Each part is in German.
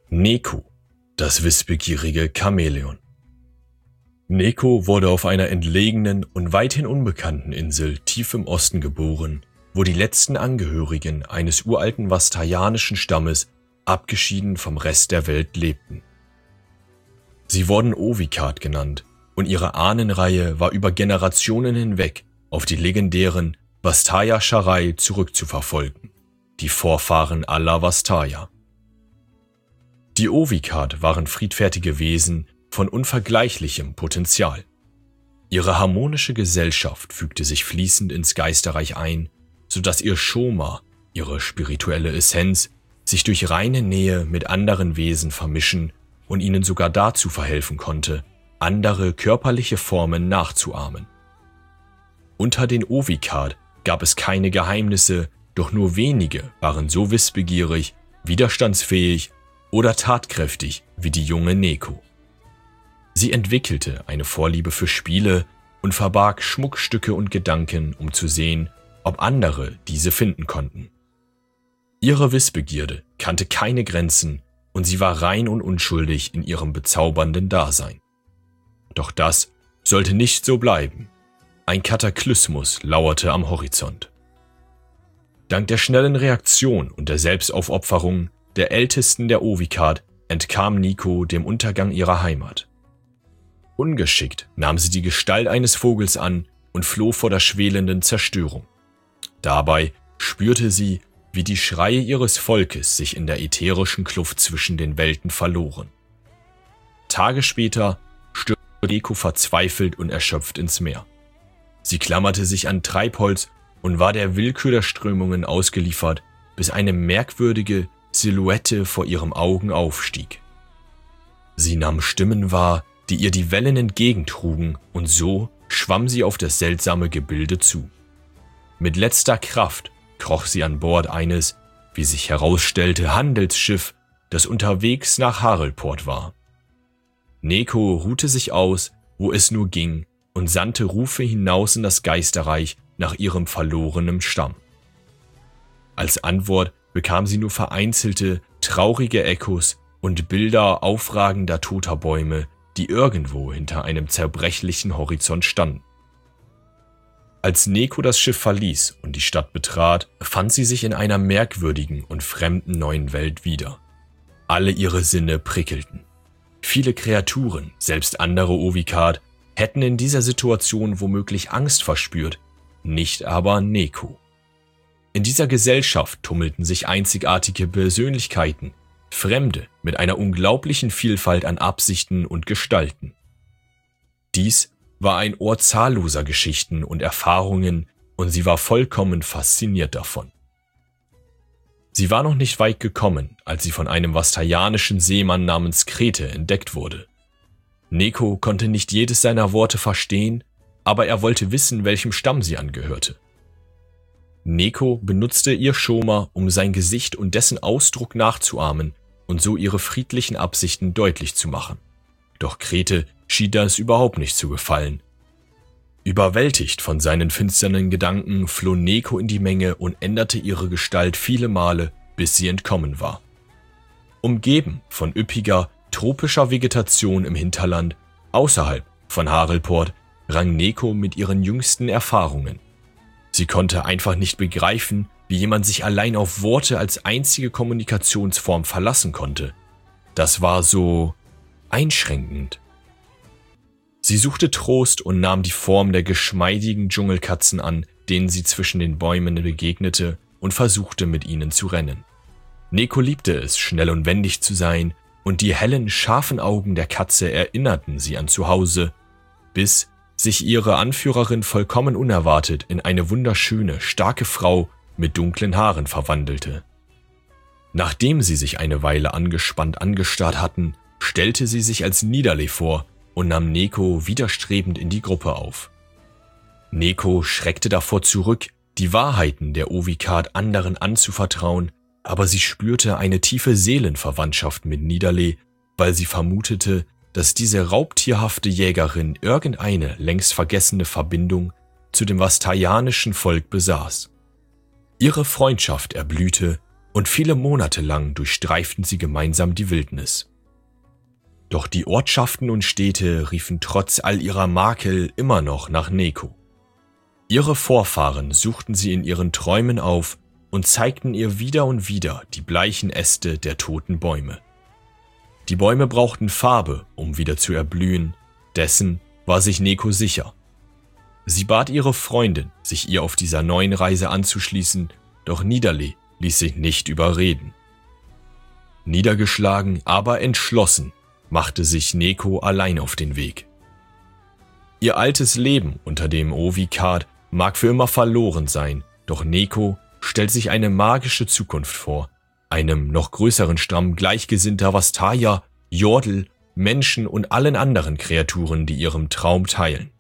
Neko, das wissbegierige Chamäleon. Neko wurde auf einer entlegenen und weithin unbekannten Insel tief im Osten geboren, wo die letzten Angehörigen eines uralten vastayanischen Stammes abgeschieden vom Rest der Welt lebten. Sie wurden Ovikard genannt und ihre Ahnenreihe war über Generationen hinweg auf die legendären Vastaya-Sharai zurückzuverfolgen, die Vorfahren aller Vastaya. Die Ovikard waren friedfertige Wesen von unvergleichlichem Potenzial. Ihre harmonische Gesellschaft fügte sich fließend ins Geisterreich ein, sodass ihr Shoma, ihre spirituelle Essenz, sich durch reine Nähe mit anderen Wesen vermischen und ihnen sogar dazu verhelfen konnte, andere körperliche Formen nachzuahmen. Unter den Ovikard gab es keine Geheimnisse, doch nur wenige waren so wissbegierig, widerstandsfähig oder tatkräftig wie die junge Neko. Sie entwickelte eine Vorliebe für Spiele und verbarg Schmuckstücke und Gedanken, um zu sehen, ob andere diese finden konnten. Ihre Wissbegierde kannte keine Grenzen und sie war rein und unschuldig in ihrem bezaubernden Dasein. Doch das sollte nicht so bleiben. Ein Kataklysmus lauerte am Horizont. Dank der schnellen Reaktion und der Selbstaufopferung der Ältesten der Ovikard entkam Neko dem Untergang ihrer Heimat. Ungeschickt nahm sie die Gestalt eines Vogels an und floh vor der schwelenden Zerstörung. Dabei spürte sie, wie die Schreie ihres Volkes sich in der ätherischen Kluft zwischen den Welten verloren. Tage später stürzte Neko verzweifelt und erschöpft ins Meer. Sie klammerte sich an Treibholz und war der Willkür der Strömungen ausgeliefert, bis eine merkwürdige Silhouette vor ihren Augen aufstieg. Sie nahm Stimmen wahr, die ihr die Wellen entgegentrugen, und so schwamm sie auf das seltsame Gebilde zu. Mit letzter Kraft kroch sie an Bord eines, wie sich herausstellte, Handelsschiff, das unterwegs nach Harelport war. Neko ruhte sich aus, wo es nur ging, und sandte Rufe hinaus in das Geisterreich nach ihrem verlorenen Stamm. Als Antwort bekam sie nur vereinzelte, traurige Echos und Bilder aufragender toter Bäume, die irgendwo hinter einem zerbrechlichen Horizont standen. Als Neko das Schiff verließ und die Stadt betrat, fand sie sich in einer merkwürdigen und fremden neuen Welt wieder. Alle ihre Sinne prickelten. Viele Kreaturen, selbst andere Ovikard, hätten in dieser Situation womöglich Angst verspürt, nicht aber Neko. In dieser Gesellschaft tummelten sich einzigartige Persönlichkeiten, Fremde mit einer unglaublichen Vielfalt an Absichten und Gestalten. Dies war ein Ohr zahlloser Geschichten und Erfahrungen, und sie war vollkommen fasziniert davon. Sie war noch nicht weit gekommen, als sie von einem vastayanischen Seemann namens Krete entdeckt wurde. Neko konnte nicht jedes seiner Worte verstehen, aber er wollte wissen, welchem Stamm sie angehörte. Neko benutzte ihr Shoma, um sein Gesicht und dessen Ausdruck nachzuahmen und so ihre friedlichen Absichten deutlich zu machen. Doch Krete schien das überhaupt nicht zu gefallen. Überwältigt von seinen finsteren Gedanken floh Neko in die Menge und änderte ihre Gestalt viele Male, bis sie entkommen war. Umgeben von üppiger, tropischer Vegetation im Hinterland, außerhalb von Harelport, rang Neko mit ihren jüngsten Erfahrungen. Sie konnte einfach nicht begreifen, wie jemand sich allein auf Worte als einzige Kommunikationsform verlassen konnte. Das war so einschränkend. Sie suchte Trost und nahm die Form der geschmeidigen Dschungelkatzen an, denen sie zwischen den Bäumen begegnete, und versuchte, mit ihnen zu rennen. Neko liebte es, schnell und wendig zu sein, und die hellen, scharfen Augen der Katze erinnerten sie an Zuhause, bis sich ihre Anführerin vollkommen unerwartet in eine wunderschöne, starke Frau mit dunklen Haaren verwandelte. Nachdem sie sich eine Weile angespannt angestarrt hatten, stellte sie sich als Niederle vor und nahm Neko widerstrebend in die Gruppe auf. Neko schreckte davor zurück, die Wahrheiten der Ovikard anderen anzuvertrauen, aber sie spürte eine tiefe Seelenverwandtschaft mit Niederle, weil sie vermutete, dass diese raubtierhafte Jägerin irgendeine längst vergessene Verbindung zu dem vastayanischen Volk besaß. Ihre Freundschaft erblühte, und viele Monate lang durchstreiften sie gemeinsam die Wildnis. Doch die Ortschaften und Städte riefen trotz all ihrer Makel immer noch nach Neko. Ihre Vorfahren suchten sie in ihren Träumen auf und zeigten ihr wieder und wieder die bleichen Äste der toten Bäume. Die Bäume brauchten Farbe, um wieder zu erblühen, dessen war sich Neko sicher. Sie bat ihre Freundin, sich ihr auf dieser neuen Reise anzuschließen, doch Nidalee ließ sich nicht überreden. Niedergeschlagen, aber entschlossen, machte sich Neko allein auf den Weg. Ihr altes Leben unter dem Ovikard mag für immer verloren sein, doch Neko stellt sich eine magische Zukunft vor, einem noch größeren Stamm gleichgesinnter Vastaya, Jordel, Menschen und allen anderen Kreaturen, die ihrem Traum teilen.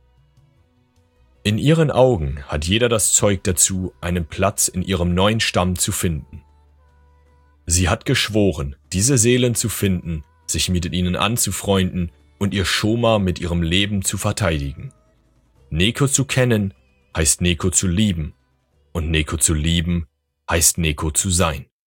In ihren Augen hat jeder das Zeug dazu, einen Platz in ihrem neuen Stamm zu finden. Sie hat geschworen, diese Seelen zu finden, sich mit ihnen anzufreunden und ihr Shoma mit ihrem Leben zu verteidigen. Neko zu kennen, heißt Neko zu lieben, und Neko zu lieben, heißt Neko zu sein.